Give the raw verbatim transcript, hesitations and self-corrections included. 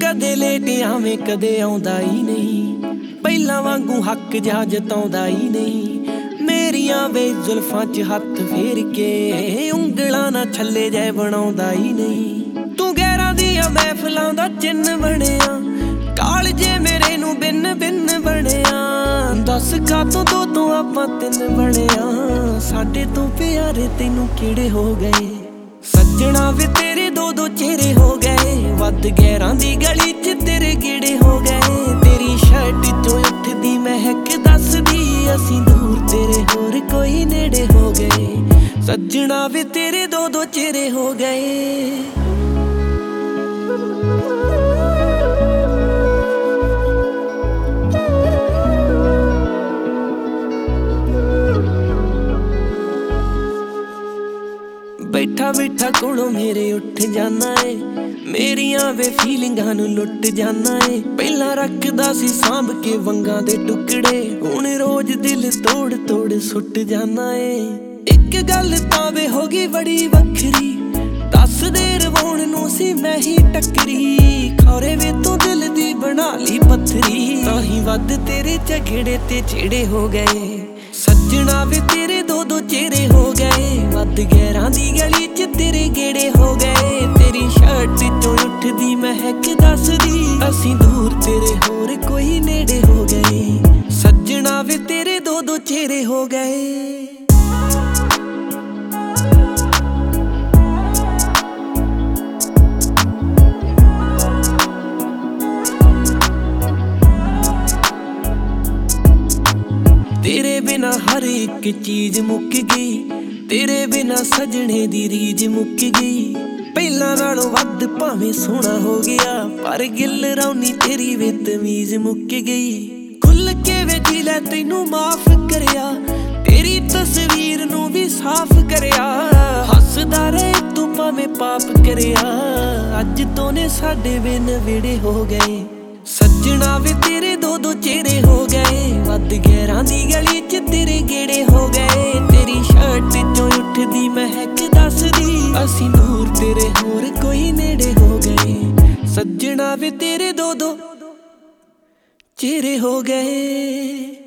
ਕਦੇ ਲੇਟ ਆਵੇਂ ਕਦੇ ਆਉਂਦਾ ਹੀ ਨਹੀਂ, ਪਹਿਲਾਂ ਵਾਂਗੂ ਹੱਕ ਜਾ ਜਤਾਉਂਦਾ ਹੀ ਨਹੀਂ। ਮੇਰੀਆਂ ਵੇ ਜ਼ੁਲਫਾਂ 'ਚ ਹੱਥ ਫੇਰ ਕੇ ਉਂਗਲਾਂ ਨਾ ਛੱਲੇ ਜੈ ਬਣਾਉਂਦਾ ਹੀ ਨਹੀਂ। ਤੂੰ ਗੈਰਾਂ ਦੀਆਂ ਮਹਿਫਲਾਂ ਦਾ ਚਿੰਨ ਬਣਿਆ, ਕਾਲਜੇ ਮੇਰੇ ਨੂੰ ਬਿੰਨ ਬਿੰਨ ਬਣਿਆ। ਦੱਸ ਕਾਤੋਂ ਦੋ ਤੋਂ ਆਪਾਂ ਤਿੰਨ ਬਣਿਆ, ਸਾਡੇ ਤੋਂ ਪਿਆਰੇ ਤੈਨੂੰ ਕਿਹੜੇ ਹੋ ਗਏ। ਸੱਜਣਾ ਵੇ ਤੇਰੇ ਦੋ ਦੋ ਚਿਹਰੇ ਹੋ ਗਏ, ਵੱਧ ਗੈਰਾਂ ਦੀ ਗਲੀ 'ਚ ਤੇਰੇ ਗੇੜੇ ਹੋ ਗਏ। ਤੇਰੀ ਸ਼ਰਟ 'ਚੋਂ ਉੱਠਦੀ ਮਹਿਕ ਦੱਸਦੀ ਅਸੀਂ ਦੂਰ ਤੇਰੇ ਹੋਰ ਕੋਈ ਨੇੜੇ ਹੋ ਗਏ। ਸੱਜਣਾ ਵੇ ਤੇਰੇ ਦੋ ਦੋ ਚਿਹਰੇ ਹੋ ਗਏ। ਬੈਠਾ ਬੈਠਾ ਕੋਲੋਂ ਮੇਰੇ ਉੱਠ ਜਾਨਾ ਏ, ਮੇਰੀਆਂ ਵੇ ਫੀਲਿੰਗਾਂ ਨੂੰ ਲੁੱਟ ਜਾਨਾ ਏ। ਪਹਿਲਾਂ ਰੱਖਦਾ ਸੀ ਸਾਂਭ ਕੇ ਵੰਗਾਂ ਦੇ ਟੁਕੜੇ, ਹੁਣ ਰੋਜ਼ ਦਿਲ ਤੋੜ ਤੋੜ ਸੁੱਟ ਜਾਨਾ ਏ। ਇੱਕ ਗੱਲ ਤਾਂ ਵੇ ਹੋ ਗਈ ਬੜੀ ਵੱਖਰੀ, ਦੱਸ ਦੇ ਰਵਾਉਣ ਨੂੰ ਸੀ ਮੈਂ ਹੀ ਟੱਕਰੀ। ਖੌਰੇ ਵੇ ਤੂੰ ਦਿਲ ਦੀ ਬਣਾ ਲਈ ਪੱਥਰੀ, ਤਾਂ ਹੀ ਵੱਧ ਤੇਰੇ ਝਗੜੇ ਤੇ ਚਿਹੜੇ ਹੋ ਗਏ। ਸੱਜਣਾ ਵੇ ਤੇਰੇ ਦੋ ਦੋ ਚਿਹਰੇ ਹੋ ਗਏ, ਵੱਧ ਗੈਰਾਂ ਦੀ ਗਲੀ 'ਚ ਤੇਰੇ ਗੇੜੇ ਹੋ ਗਏ। ਤੇਰੀ ਸ਼ਰਟ 'ਚੋਂ ਉੱਠਦੀ ਮਹਿਕ ਦੱਸਦੀ ਅਸੀਂ ਦੂਰ ਤੇਰੇ ਹੋਰ ਕੋਈ ਨੇੜੇ ਹੋ ਗਏ। ਸੱਜਣਾ ਵੇ ਤੇਰੇ ਦੋ ਦੋ ਚਿਹਰੇ ਹੋ ਗਏ। ਤੇਰੇ ਬਿਨਾ ਹਰ ਇੱਕ ਚੀਜ਼ ਮੁੱਕ ਗਈ, ਤੇਰੇ ਬਿਨਾ ਸਜਣੇ ਦੀ ਰੀਝ ਮੁੱਕ ਗਈ। ਪਹਿਲਾਂ ਨਾਲੋਂ ਵੱਧ ਭਾਵੇਂ ਸੋਹਣਾ ਹੋ ਗਿਆ, ਪਰ ਗਿੱਲ ਰੌਣੀ ਤੇਰੀ ਵੇ ਤਮੀਜ਼ ਮੁੱਕ ਗਈ। ਖੁੱਲ ਕੇ ਵੇ ਜੀ ਲੈ ਤੈਨੂੰ ਮਾਫ ਕਰਿਆ, ਤੇਰੀ ਤਸਵੀਰ ਨੂੰ ਵੀ ਸਾਫ਼ ਕਰਿਆ। ਹੱਸਦਾ ਰਹੇ ਤੂੰ ਭਾਵੇਂ ਪਾਪ ਕਰਿਆ, ਅੱਜ ਤੋਂ ਨੇ ਸਾਡੇ ਬਿਨ ਵਿੜੇ ਹੋ ਗਏ। ਸੱਜਣਾ ਵੇ ਤੇਰੇ ਦੋ ਦੋ ਚਿਹਰੇ ਹੋ ਗਏ, ਵੱਧ ਗੈਰਾਂ ਦੀ ਗਲੀ 'ਚ ਤੇਰੇ ਗੇੜੇ ਹੋ ਗਏ। ਤੇਰੀ ਸ਼ਰਟ 'ਚੋਂ ਉੱਠਦੀ ਮਹਿਕ ਦੱਸਦੀ ਅਸੀਂ ਦੂਰ ਤੇਰੇ ਹੋਰ ਕੋਈ ਨੇੜੇ ਹੋ ਗਏ। ਸੱਜਣਾ ਵੇ ਤੇਰੇ ਦੋ ਦੋ ਚਿਹਰੇ ਹੋ ਗਏ।